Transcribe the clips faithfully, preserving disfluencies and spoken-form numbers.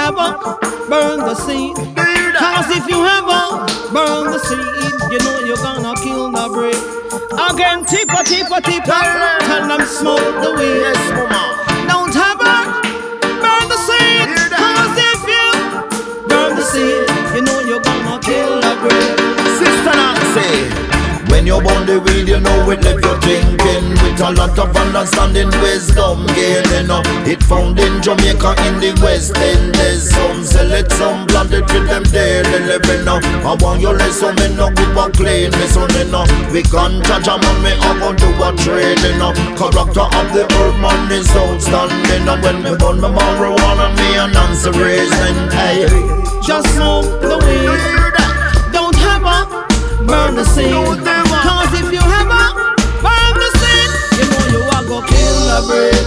ever burn the seed. Cause if you ever burn the seed, you know you're gonna kill the bread. Again, tipper, tipper, tipper, tell them smoke the weed. Yes, mama. Don't ever burn the seed. Cause if you burn the seed, you know you're gonna kill the bread. Sister Nancy, when you burn the weed, you know it left you thinking with a lot of understanding, wisdom gaining up. It found in Jamaica in the West End. There's some sell it, some plant it with them daily living now. I want you listen, me no give a clean, me son now. We can't judge a man, me I go do a trading now. Character of the earth man is outstanding. And when me burn my marijuana, me and Nancy raising. Hey, just smoke the weed. Don't ever burn the seed. Cause if you ever burn the seed, you know you are gonna kill the bread.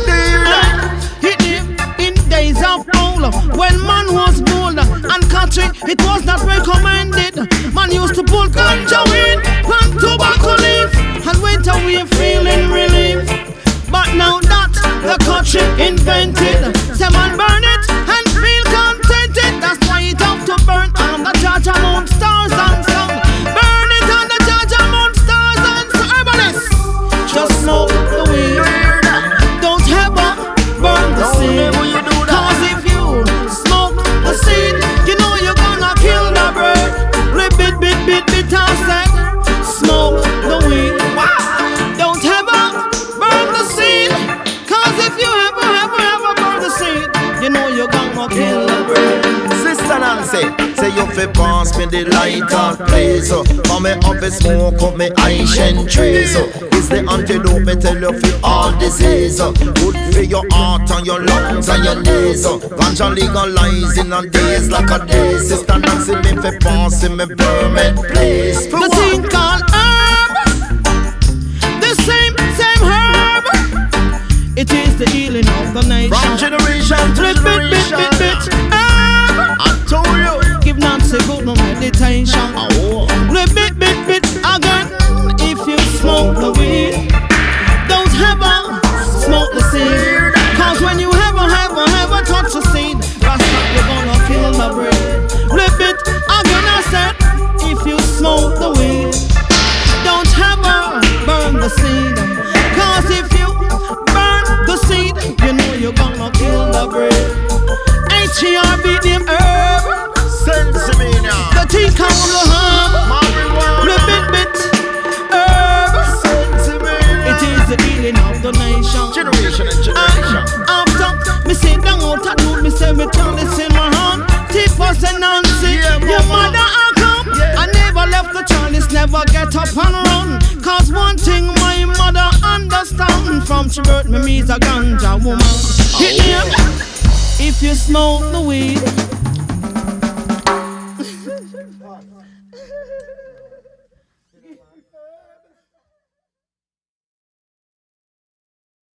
Hit him in days of old, when man was bold and country, it was not recommended. Man used to pull ganja weed and tobacco leaf and went away feeling relief. But now that the country invented, say man burn it and feel contented. That's why it have to burn on the Judge among stars and sun. Burn it on the Judge among stars and sun. Herbalists, just smoke the weed. Don't ever burn the seed. Cause if you smoke the seed, you know you're gonna kill the bird. Bit, bit, bit, bit, bit, I said, smoke the weed. Don't ever burn the seed. Cause if you ever, ever, ever burn the seed, you know you're gonna kill the bird. Sister Nancy, say you fi pass me the lighter, please. For me up fi smoke up me ancient trees. It's the antidote me tell you fi all disease. Good for your heart and your lungs and your knees. Ganja legalize in a days like a day. Sister Nancy, me fi pass me permit, please. The thing called herb, the same, same herb. It is the healing of the nation. From generation to bit, generation. Bit, bit, bit, bit, herb. I told you. Give Nancy good no meditation. Oh. Bit, bit, bit, bit, again. If you smoke the weed, don't ever smoke the seed. Cause when you ever, ever, ever touch the seed, that's how you're gonna kill the bread. Bit, bit, again I said, if you smoke the weed, don't ever burn the seed. Cause if you burn the seed, you know you're gonna kill the bread. H E R B them herb. Sense me now. The tea come from the herb. Bit, bit, bit, herb. Sense me now. It is the healing of the nation. Generation and generation. And after me sit down out at noon, me say me turn this in my hand. Tippers and Nancy, Yeah, your mama. mother I come. Yeah. I never left the chalice, never get up and run. Cause one thing my mother understand, from she birth me, me's a ganja woman. Hit me up. If you smoke the weed,